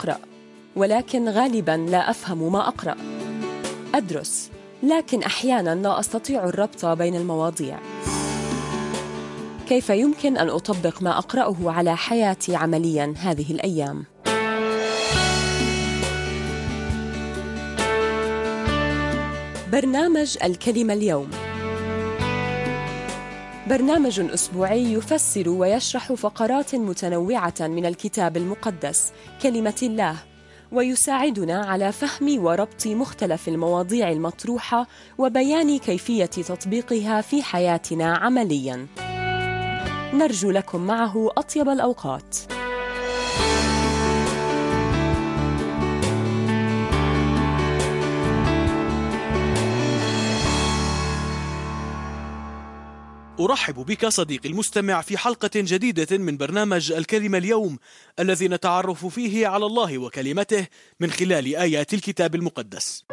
أقرأ، ولكن غالباً لا أفهم ما أقرأ. أدرس، لكن أحياناً لا أستطيع الربط بين المواضيع. كيف يمكن أن أطبق ما أقرأه على حياتي عملياً هذه الأيام؟ برنامج الكلمة اليوم برنامج أسبوعي يفسر ويشرح فقرات متنوعة من الكتاب المقدس كلمة الله، ويساعدنا على فهم وربط مختلف المواضيع المطروحة وبيان كيفية تطبيقها في حياتنا عملياً. نرجو لكم معه أطيب الأوقات. أرحب بك صديقي المستمع في حلقة جديدة من برنامج الكلمة اليوم، الذي نتعرف فيه على الله وكلمته من خلال آيات الكتاب المقدس.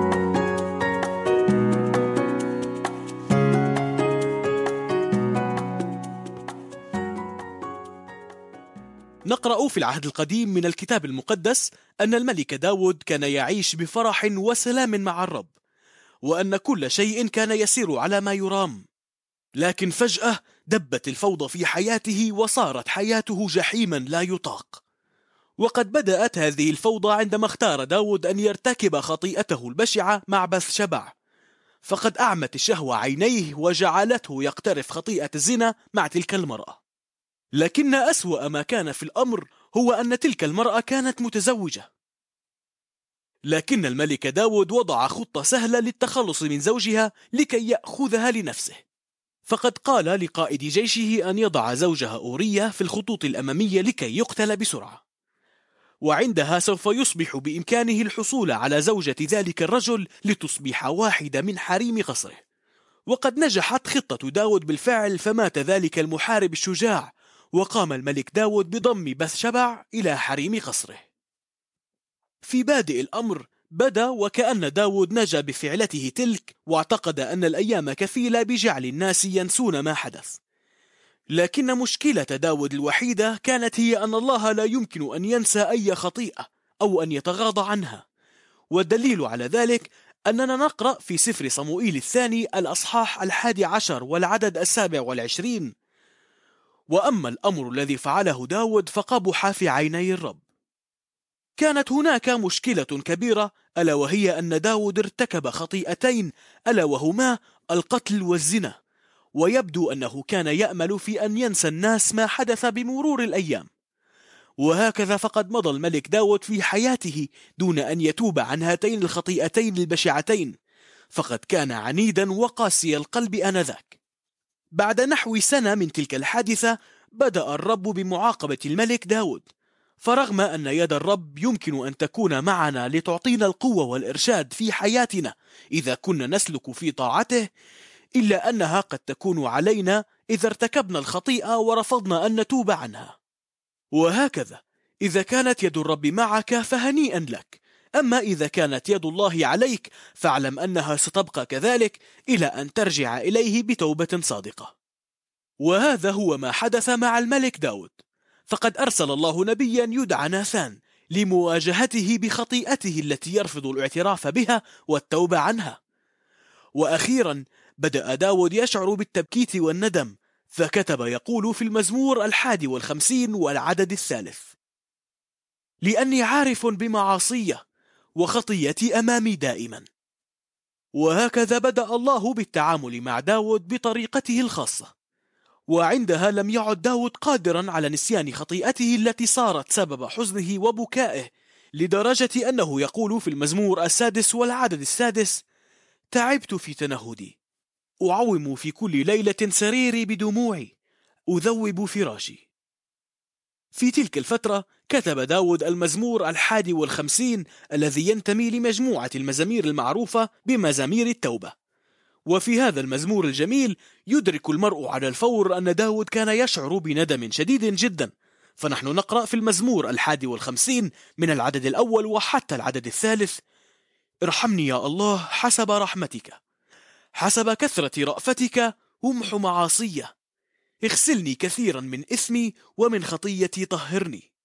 نقرأ في العهد القديم من الكتاب المقدس أن الملك داود كان يعيش بفرح وسلام مع الرب، وأن كل شيء كان يسير على ما يرام. لكن فجأة دبت الفوضى في حياته وصارت حياته جحيما لا يطاق. وقد بدأت هذه الفوضى عندما اختار داود أن يرتكب خطيئته البشعة مع بثشبع، فقد أعمت الشهوة عينيه وجعلته يقترف خطيئة الزنا مع تلك المرأة. لكن أسوأ ما كان في الأمر هو أن تلك المرأة كانت متزوجة. لكن الملك داود وضع خطة سهلة للتخلص من زوجها لكي يأخذها لنفسه، فقد قال لقائد جيشه أن يضع زوجها أورية في الخطوط الأمامية لكي يقتل بسرعة، وعندها سوف يصبح بإمكانه الحصول على زوجة ذلك الرجل لتصبح واحدة من حريم قصره. وقد نجحت خطة داود بالفعل، فمات ذلك المحارب الشجاع، وقام الملك داود بضم بثشبع إلى حريم قصره. في بادئ الأمر بدا وكأن داود نجا بفعلته تلك، واعتقد أن الأيام كفيلة بجعل الناس ينسون ما حدث. لكن مشكلة داود الوحيدة كانت هي أن الله لا يمكن أن ينسى أي خطيئة أو أن يتغاضى عنها. والدليل على ذلك أننا نقرأ في سفر صموئيل الثاني الأصحاح 11 والعدد 27: وأما الأمر الذي فعله داود فقبح في عيني الرب. كانت هناك مشكلة كبيرة، ألا وهي أن داود ارتكب خطيئتين، ألا وهما القتل والزنا، ويبدو أنه كان يأمل في أن ينسى الناس ما حدث بمرور الأيام. وهكذا فقد مضى الملك داود في حياته دون أن يتوب عن هاتين الخطيئتين البشعتين، فقد كان عنيدا وقاسي القلب آنذاك. بعد نحو سنة من تلك الحادثة بدأ الرب بمعاقبة الملك داود، فرغم أن يد الرب يمكن أن تكون معنا لتعطينا القوة والإرشاد في حياتنا إذا كنا نسلك في طاعته، إلا أنها قد تكون علينا إذا ارتكبنا الخطيئة ورفضنا أن نتوب عنها. وهكذا إذا كانت يد الرب معك فهنيئا لك، أما إذا كانت يد الله عليك فاعلم أنها ستبقى كذلك إلى أن ترجع إليه بتوبة صادقة. وهذا هو ما حدث مع الملك داود، فقد أرسل الله نبيا يدعى ناثان لمواجهته بخطيئته التي يرفض الاعتراف بها والتوبة عنها. وأخيرا بدأ داود يشعر بالتبكيت والندم، فكتب يقول في المزمور 51 والعدد 3: لأني عارف بمعاصية وخطيتي أمامي دائما. وهكذا بدأ الله بالتعامل مع داود بطريقته الخاصة، وعندها لم يعد داود قادرا على نسيان خطيئته التي صارت سبب حزنه وبكائه، لدرجة أنه يقول في المزمور 6 والعدد 6: تعبت في تنهدي، أعوم في كل ليلة سريري بدموعي، أذوب فراشي. في تلك الفترة كتب داود المزمور 51 الذي ينتمي لمجموعة المزامير المعروفة بمزامير التوبة. وفي هذا المزمور الجميل يدرك المرء على الفور أن داود كان يشعر بندم شديد جدا. فنحن نقرأ في المزمور 51 من العدد الأول وحتى العدد 3: ارحمني يا الله حسب رحمتك، حسب كثرة رأفتك امح معاصية، اغسلني كثيرا من إثمي ومن خطيتي طهرني.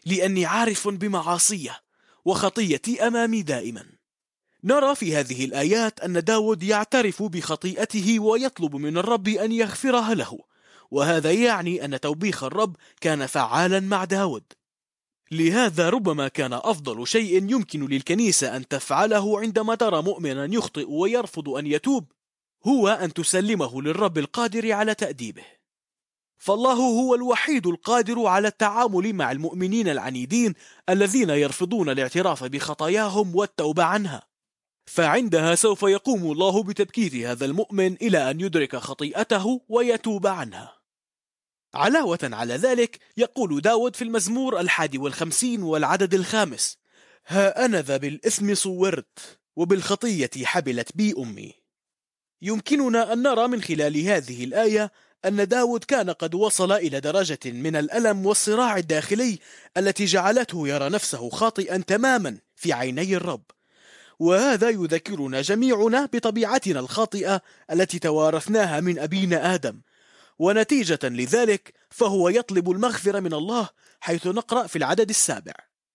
لأني عارف بمعاصيه وخطيتي أمامي دائما. نرى في هذه الآيات أن داود يعترف بخطيئته ويطلب من الرب أن يغفرها له، وهذا يعني أن توبيخ الرب كان فعالا مع داود. لهذا ربما كان أفضل شيء يمكن للكنيسة أن تفعله عندما ترى مؤمنا يخطئ ويرفض أن يتوب هو أن تسلمه للرب القادر على تأديبه. فالله هو الوحيد القادر على التعامل مع المؤمنين العنيدين الذين يرفضون الاعتراف بخطاياهم والتوبة عنها، فعندها سوف يقوم الله بتبكيت هذا المؤمن إلى أن يدرك خطيئته ويتوب عنها. علاوة على ذلك يقول داود في المزمور 51 والعدد 5: ها أنا ذا بالإثم صورت وبالخطية حبلت بي أمي. يمكننا أن نرى من خلال هذه الآية أن داود كان قد وصل إلى درجة من الألم والصراع الداخلي التي جعلته يرى نفسه خاطئا تماما في عيني الرب، وهذا يذكرنا جميعنا بطبيعتنا الخاطئة التي توارثناها من أبينا آدم، ونتيجة لذلك فهو يطلب المغفرة من الله، حيث نقرأ في العدد 7: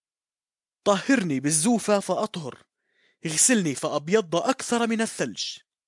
طهرني بالزوفة فأطهر، اغسلني فأبيض أكثر من الثلج.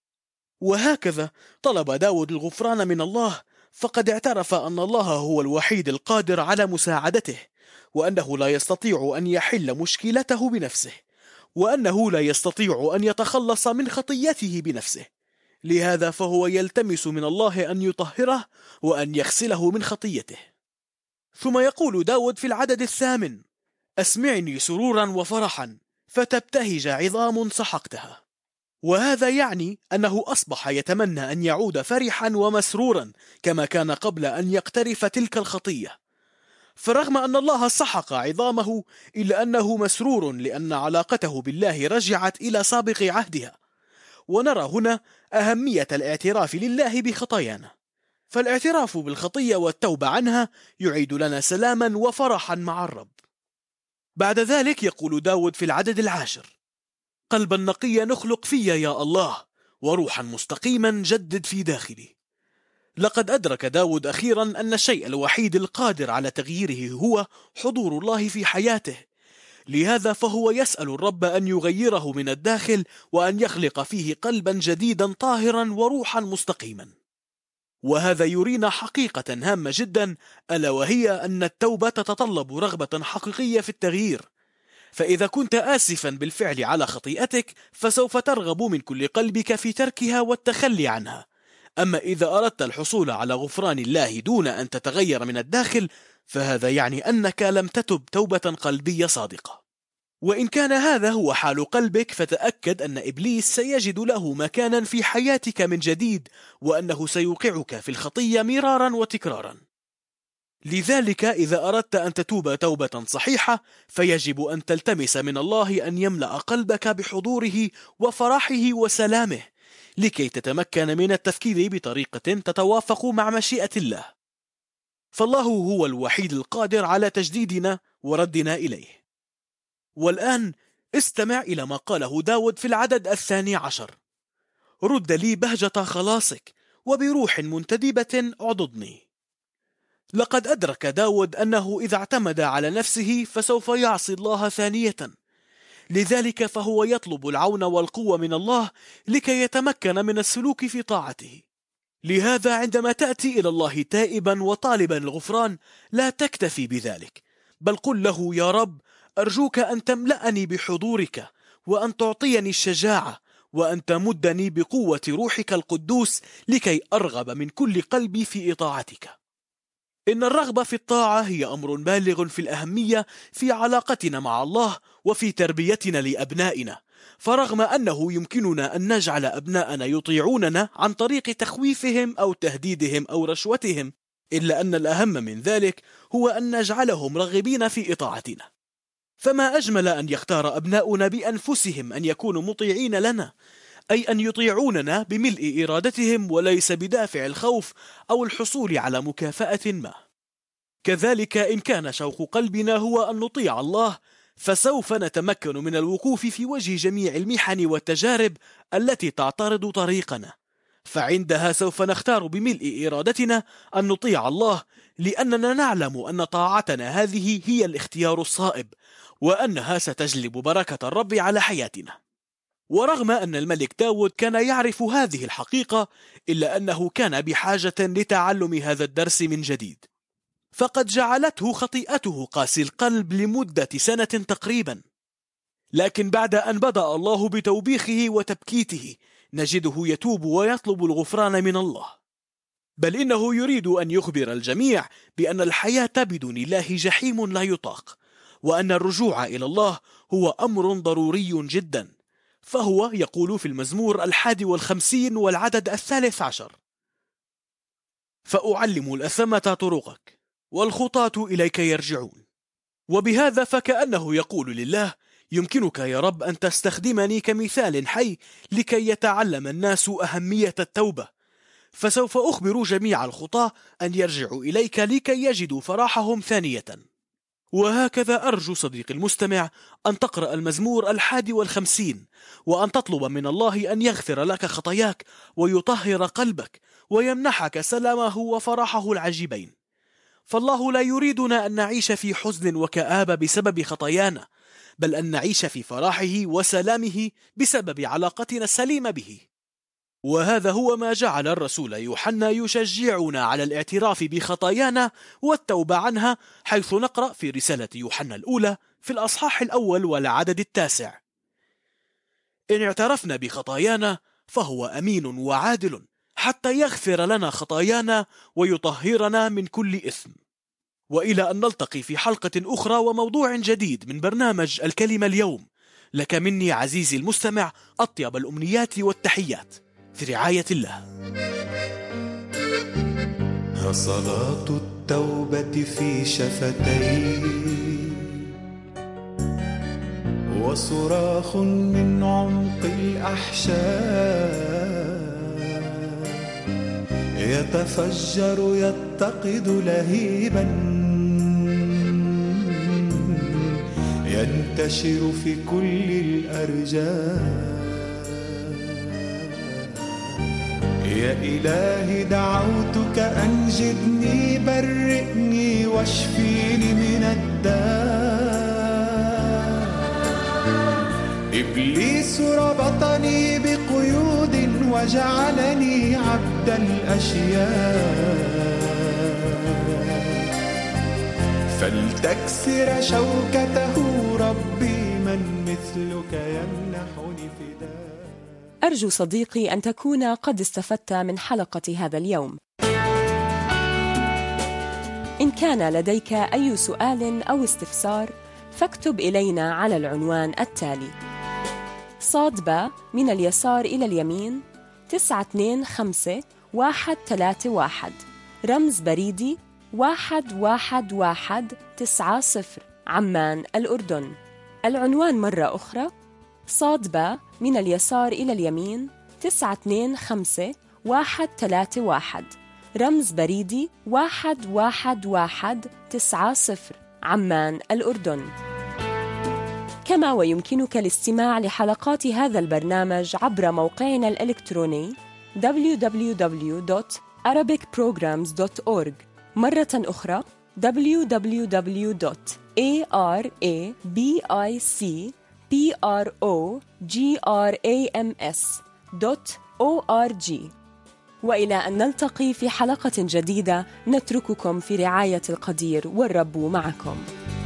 وهكذا طلب داود الغفران من الله، فقد اعترف أن الله هو الوحيد القادر على مساعدته، وأنه لا يستطيع أن يحل مشكلته بنفسه، وأنه لا يستطيع أن يتخلص من خطيته بنفسه. لهذا فهو يلتمس من الله أن يطهره وأن يغسله من خطيته. ثم يقول داود في العدد 8: أسمعني سرورا وفرحا فتبتهج عظام سحقتها. وهذا يعني أنه أصبح يتمنى أن يعود فرحا ومسرورا كما كان قبل أن يقترف تلك الخطية. فرغم أن الله سحق عظامه إلا أنه مسرور لأن علاقته بالله رجعت إلى سابق عهدها. ونرى هنا أهمية الاعتراف لله بخطايانا، فالاعتراف بالخطية والتوبة عنها يعيد لنا سلاما وفرحا مع الرب. بعد ذلك يقول داود في العدد 10: قلبا نقيا نخلق في يا الله، وروحا مستقيما جدد في داخلي. لقد أدرك داود أخيرا أن الشيء الوحيد القادر على تغييره هو حضور الله في حياته. لهذا فهو يسأل الرب أن يغيره من الداخل وأن يخلق فيه قلبا جديدا طاهرا وروحا مستقيما. وهذا يرينا حقيقة هامة جدا، ألا وهي أن التوبة تتطلب رغبة حقيقية في التغيير. فإذا كنت آسفا بالفعل على خطيئتك فسوف ترغب من كل قلبك في تركها والتخلي عنها. أما إذا أردت الحصول على غفران الله دون أن تتغير من الداخل فهذا يعني أنك لم تتب توبة قلبية صادقة. وإن كان هذا هو حال قلبك فتأكد أن إبليس سيجد له مكانا في حياتك من جديد، وأنه سيوقعك في الخطية مرارا وتكرارا. لذلك إذا أردت أن تتوب توبة صحيحة فيجب أن تلتمس من الله أن يملأ قلبك بحضوره وفرحه وسلامه، لكي تتمكن من التفكير بطريقة تتوافق مع مشيئة الله. فالله هو الوحيد القادر على تجديدنا وردنا إليه. والآن استمع إلى ما قاله داود في العدد 12: رد لي بهجة خلاصك وبروح منتدبة عضدني. لقد أدرك داود أنه إذا اعتمد على نفسه فسوف يعصي الله ثانية، لذلك فهو يطلب العون والقوة من الله لكي يتمكن من السلوك في طاعته. لهذا عندما تأتي إلى الله تائبا وطالبا الغفران لا تكتفي بذلك، بل قل له: يا رب، أرجوك أن تملأني بحضورك، وأن تعطيني الشجاعة، وأن تمدني بقوة روحك القدوس لكي أرغب من كل قلبي في إطاعتك. إن الرغبة في الطاعة هي أمر بالغ في الأهمية في علاقتنا مع الله وفي تربيتنا لأبنائنا. فرغم أنه يمكننا أن نجعل أبناءنا يطيعوننا عن طريق تخويفهم أو تهديدهم أو رشوتهم، إلا أن الأهم من ذلك هو أن نجعلهم راغبين في إطاعتنا. فما أجمل أن يختار أبناؤنا بأنفسهم أن يكونوا مطيعين لنا، أي أن يطيعوننا بملء إرادتهم وليس بدافع الخوف أو الحصول على مكافأة ما. كذلك إن كان شوق قلبنا هو أن نطيع الله فسوف نتمكن من الوقوف في وجه جميع المحن والتجارب التي تعترض طريقنا، فعندها سوف نختار بملء إرادتنا أن نطيع الله لأننا نعلم أن طاعتنا هذه هي الاختيار الصائب، وأنها ستجلب بركة الرب على حياتنا. ورغم أن الملك داود كان يعرف هذه الحقيقة، إلا أنه كان بحاجة لتعلم هذا الدرس من جديد، فقد جعلته خطيئته قاسي القلب لمدة سنة تقريبا. لكن بعد أن بدأ الله بتوبيخه وتبكيته، نجده يتوب ويطلب الغفران من الله، بل إنه يريد أن يخبر الجميع بأن الحياة بدون الله جحيم لا يطاق، وأن الرجوع إلى الله هو أمر ضروري جدا. فهو يقول في المزمور 51 والعدد 13: فأعلم الأثمة طرقك والخطاة إليك يرجعون. وبهذا فكأنه يقول لله: يمكنك يا رب أن تستخدمني كمثال حي لكي يتعلم الناس أهمية التوبة، فسوف أخبر جميع الخطاة أن يرجعوا إليك لكي يجدوا فرحهم ثانية. وهكذا أرجو صديقي المستمع أن تقرأ المزمور 51 وأن تطلب من الله أن يغفر لك خطاياك ويطهر قلبك ويمنحك سلامه وفرحه العجيبين. فالله لا يريدنا أن نعيش في حزن وكآبة بسبب خطايانا، بل أن نعيش في فرحه وسلامه بسبب علاقتنا السليمة به. وهذا هو ما جعل الرسول يوحنا يشجعنا على الاعتراف بخطايانا والتوبة عنها، حيث نقرأ في رسالة يوحنا الأولى في الأصحاح 1 والعدد 9: إن اعترفنا بخطايانا فهو أمين وعادل حتى يغفر لنا خطايانا ويطهرنا من كل إثم. وإلى أن نلتقي في حلقة أخرى وموضوع جديد من برنامج الكلمة اليوم، لك مني عزيزي المستمع أطيب الأمنيات والتحيات، في رعاية الله. صلاة التوبة في شفتي، وصراخ من عمق الأحشاء، يتفجر يتقد لهيبا، ينتشر في كل الأرجاء. يا إلهي دعوتك أنجدني، برئني واشفيني من الداء. إبليس ربطني بقيود وجعلني عبد الأشياء، فلتكسر شوكته ربي، من مثلك يمنحني فداء. أرجو صديقي أن تكون قد استفدت من حلقة هذا اليوم. إن كان لديك أي سؤال أو استفسار فاكتب إلينا على العنوان التالي: ص/ب من اليسار إلى اليمين 925131، رمز بريدي 11190، عمان الأردن. العنوان مرة أخرى: ص/ب من اليسار إلى اليمين 925131، رمز بريدي 11190، عمان الأردن. كما ويمكنك الاستماع لحلقات هذا البرنامج عبر موقعنا الإلكتروني www.arabicprograms.org. مرة أخرى www.arabicprograms.org. وإلى أن نلتقي في حلقة جديدة، نترككم في رعاية القدير، والرب معكم.